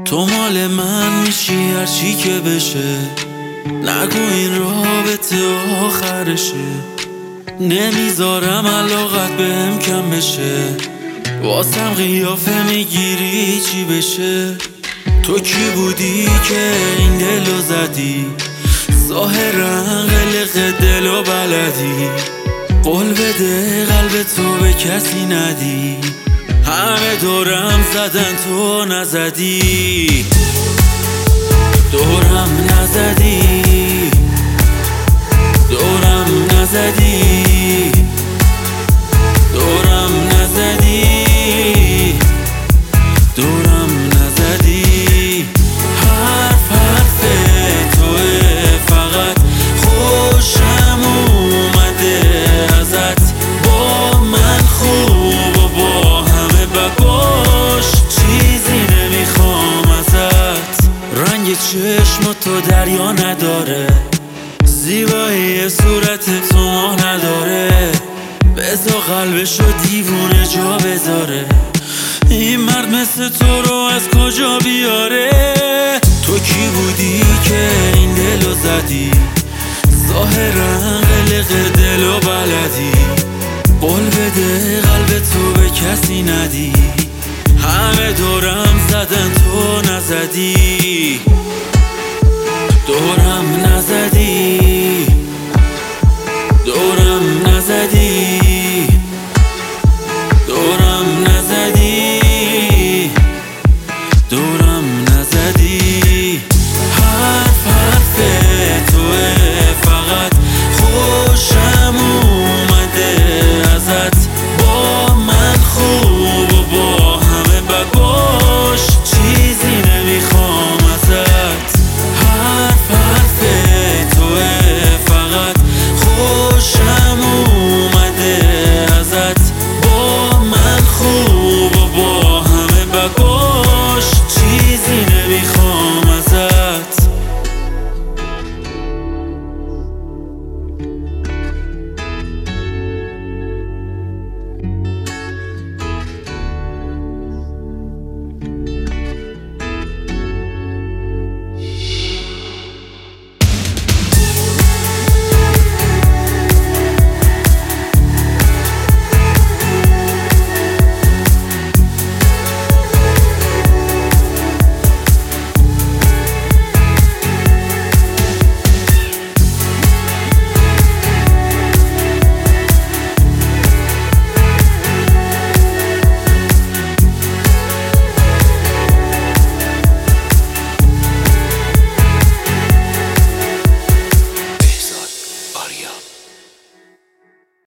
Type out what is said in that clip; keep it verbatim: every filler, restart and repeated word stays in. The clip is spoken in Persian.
تو مال من میشی هرچی که بشه، نگو این رابطه آخرشه. نمیذارم علاقت بهم کم بشه، واسم قیافه میگیری چی بشه. تو کی بودی که این دلو زدی؟ ظاهرا قلق دلو بلدی. قول بده قلب تو به کسی ندی، همه دورم زدن تو نزدی. دورم نزدی، دورم نزدی، دورم نزدی، دورم نزدی. حرف حرف توه، فقط خوشم اومده ازت. با من خوب و با همه بباش، چیزی نمیخوام ازت. رنگ چشم تو دریا نداره، زیبایی صورت تو ما نداره. بذار قلبشو دیوونه جا بذاره، این مرد مثل تو رو از کجا بیاره؟ تو کی بودی که این دلو زدی؟ ظاهرا قلق دلو بلدی. قول بده قلب تو به کسی ندی، همه دورم زدن تو نزدی. دورم